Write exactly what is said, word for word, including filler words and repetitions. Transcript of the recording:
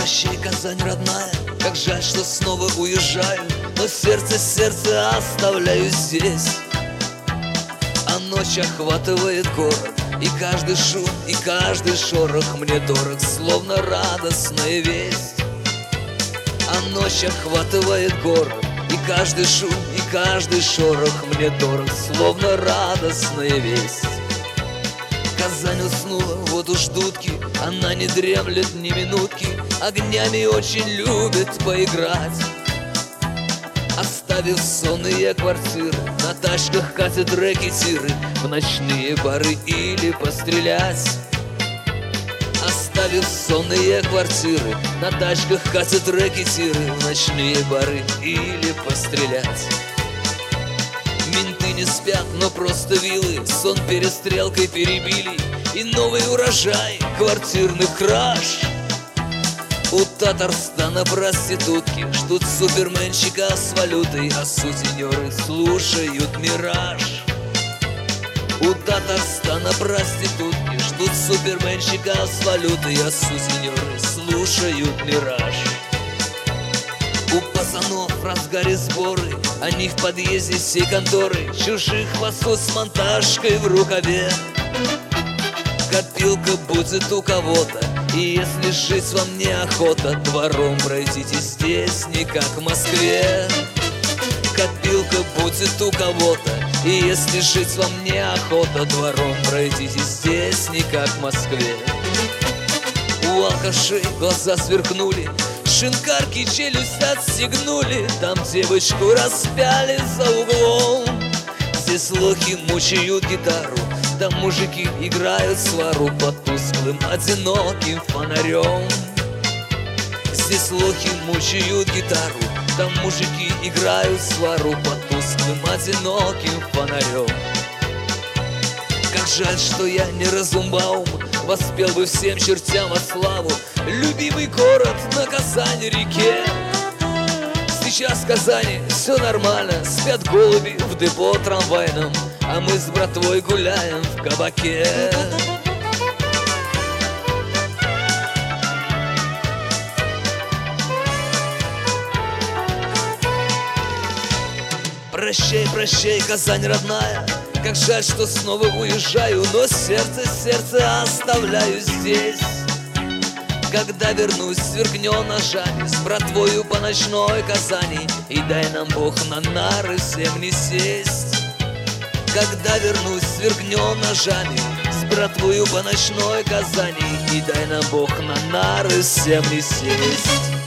Прощай, Казань родная, как жаль, что снова уезжаю, но сердце, сердце оставляю здесь. А ночь охватывает город, и каждый шум, и каждый шорох мне дорог, словно радостная весть. А ночь охватывает город, и каждый шум, и каждый шорох мне дорог, словно радостная весть. Казань уснула, вот уж дудки, она не дремлет ни минутки, огнями очень любит поиграть. Оставив сонные квартиры, на тачках катят рэкетиры в ночные бары или пострелять. Оставив сонные квартиры, на тачках катят рэкетиры в ночные бары или пострелять. Менты не спят, но просто вилы сон перестрелкой перебили, и новый урожай квартирных краж. У Татарстана проститутки ждут суперменщика с валютой, а сутенеры слушают мираж. У Татарстана проститутки ждут суперменщика с валютой, а сутенеры слушают мираж. У пацанов в разгаре сборы, они в подъезде всей конторы чужих хвостов с монтажкой в рукаве. Копилка будет у кого-то, и если жить вам неохота, двором пройдите здесь, не как в Москве. Копилка будет у кого-то, и если жить вам неохота, двором пройдите здесь, не как в Москве. У алкашей глаза сверкнули, шинкарки челюсть отстегнули, там девочку распяли за углом. Здесь лохи мучают гитару, там мужики играют свару под тусклым одиноким фонарем. Здесь лохи мучают гитару, там мужики играют свару под тусклым одиноким фонарем. Как жаль, что я не Разумбаум, воспел бы всем чертям во славу любимый город на Казани-реке. Сейчас в Казани все нормально, спят голуби в депо трамвайном, а мы с братвой гуляем в кабаке. Прощай, прощай, Казань родная, как жаль, что снова уезжаю, но сердце, сердце оставляю здесь. Когда вернусь, сверкнем ножами с братвою по ночной Казани, и дай нам Бог на нары всем не сесть. Когда вернусь, сверкнем ножами с братвою по ночной Казани, и дай нам Бог на нары всем не сесть.